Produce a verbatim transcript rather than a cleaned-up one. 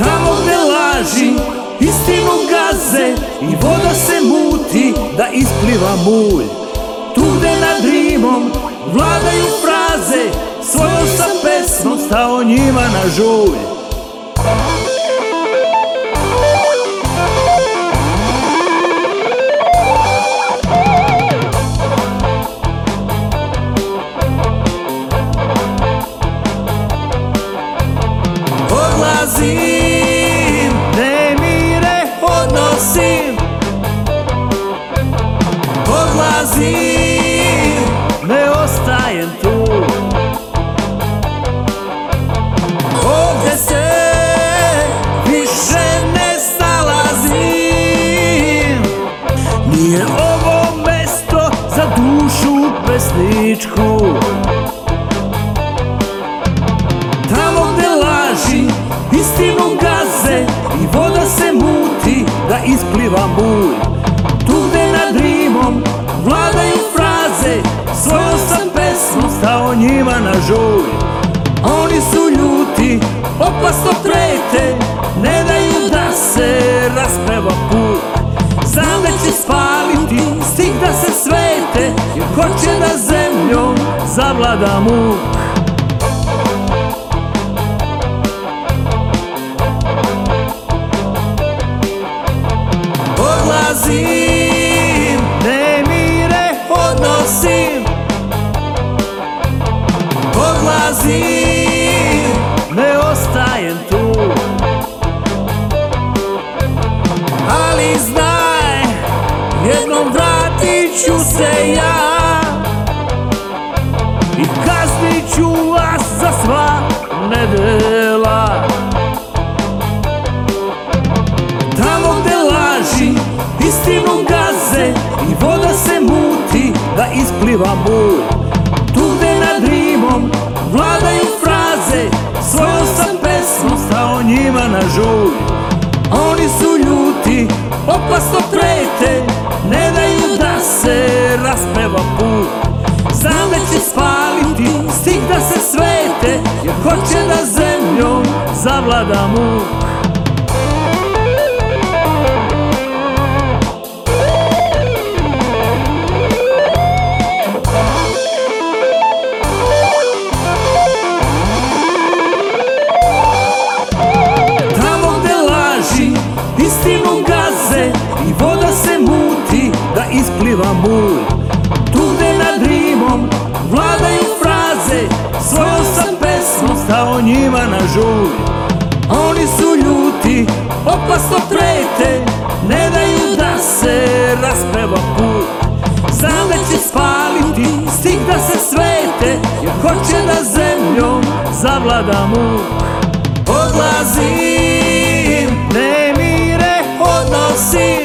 Tamo gde laži istinu gaze i voda se muti da ispliva mulj. Tu gde nad rimom vladaju fraze, svojom sam pesmom stao njima na žulj. Odlazim, nemire odnosim. Odlazim, ne ostajem tu. Ovdje se više ne snalazim. Nije ovo mesto za dušu pesničku. Tamo gde laži istinu gaze i voda se muti da ispliva mulj. Tu gde nad rimom vladaju fraze, svojom sam pesmom stao njima na žulj. Oni su ljuti, opasno trete, ne daju da se raspeva put. Znam da će spaliti stih da se svete, jer hoće da zemljom zavlada muk. Odlazim, nemire odnosim. Odlazim, ne ostajem tu. Ali znaj, jednom vratit ću se ja i kaznit ću vas za sva nedela. Tamo gde laži istinu gaze i voda se muti da ispliva mulj. Tu gde nad rimom vladaju fraze, svojom sam pesmom stao njima na žulj. Oni su ljuti, opasno trete, ne daju da se raspeva put. Znam da će spaliti stih da se svete, jer hoće da zemljom zavlada muk. Istinu gaze i voda se muti da ispliva mulj. Tu gde nad rimom vladaju fraze, svojom sam pesmom stao njima na žulj. Oni su ljuti, opasno trete, ne daju da se raspeva put. Znam da će spaliti stih da se svete, jer hoće da zemljom zavlada muk. Odlazim, nemire odnosim.